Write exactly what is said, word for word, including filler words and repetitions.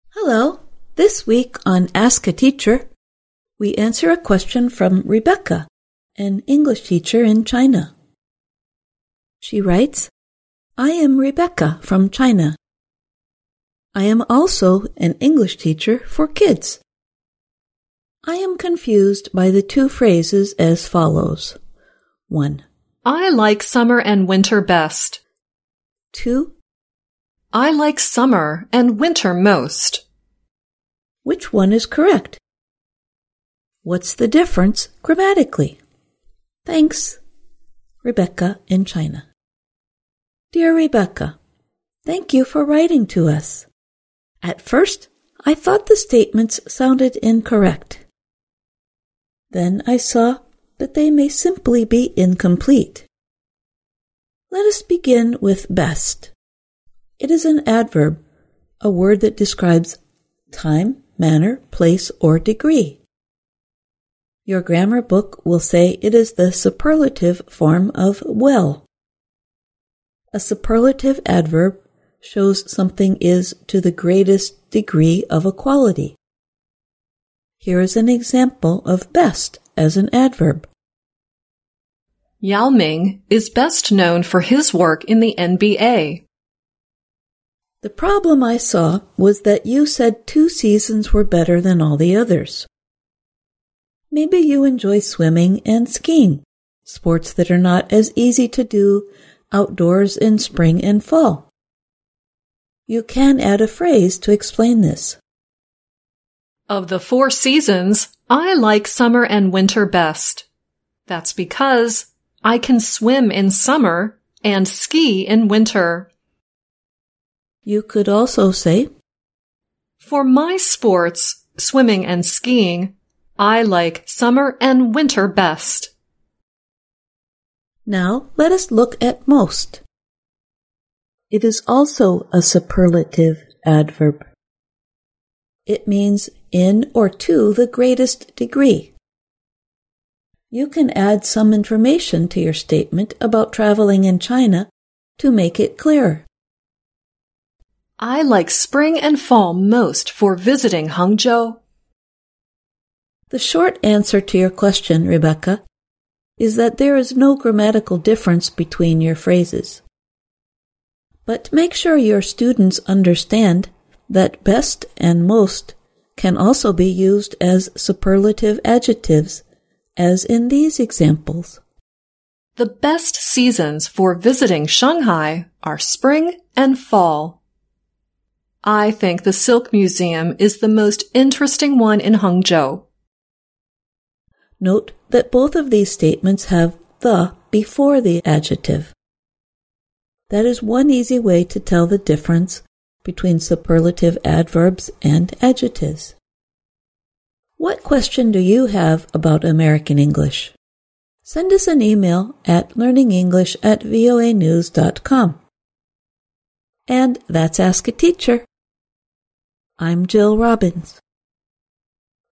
Hello. This week on Ask a Teacher, we answer a question from Rebecca, an English teacher in China. She writes, I am Rebecca from China. I am also an English teacher for kids. I am confused by the two phrases as follows. one. I like summer and winter best. two. I like summer and winter most. Which one is correct? What's the difference grammatically? Thanks, Rebecca in China. Dear Rebecca, thank you for writing to us. At first, I thought the statements sounded incorrect. Then I saw that they may simply be incomplete. Let us begin with best. It is an adverb, a word that describes time, manner, place, or degree. Your grammar book will say it is the superlative form of well. A superlative adverb shows something is to the greatest degree of a quality. Here is an example of best as an adverb. Yao Ming is best known for his work in the N B A. The problem I saw was that you said two seasons were better than all the others. Maybe you enjoy swimming and skiing, sports that are not as easy to do outdoors in spring and fall. You can add a phrase to explain this. Of the four seasons, I like summer and winter best. That's because I can swim in summer and ski in winter. You could also say, For my sports, swimming and skiing, I like summer and winter best. Now let us look at most. It is also a superlative adverb. It means in or to the greatest degree. You can add some information to your statement about traveling in China to make it clearer. I like spring and fall most for visiting Hangzhou. The short answer to your question, Rebecca, is that there is no grammatical difference between your phrases. But make sure your students understand that best and most can also be used as superlative adjectives, as in these examples. The best seasons for visiting Shanghai are spring and fall. I think the Silk Museum is the most interesting one in Hangzhou. Note that both of these statements have the before the adjective. That is one easy way to tell the difference between superlative adverbs and adjectives. What question do you have about American English? Send us an email at learningenglish at voa news dot com. And that's Ask a Teacher. I'm Jill Robbins.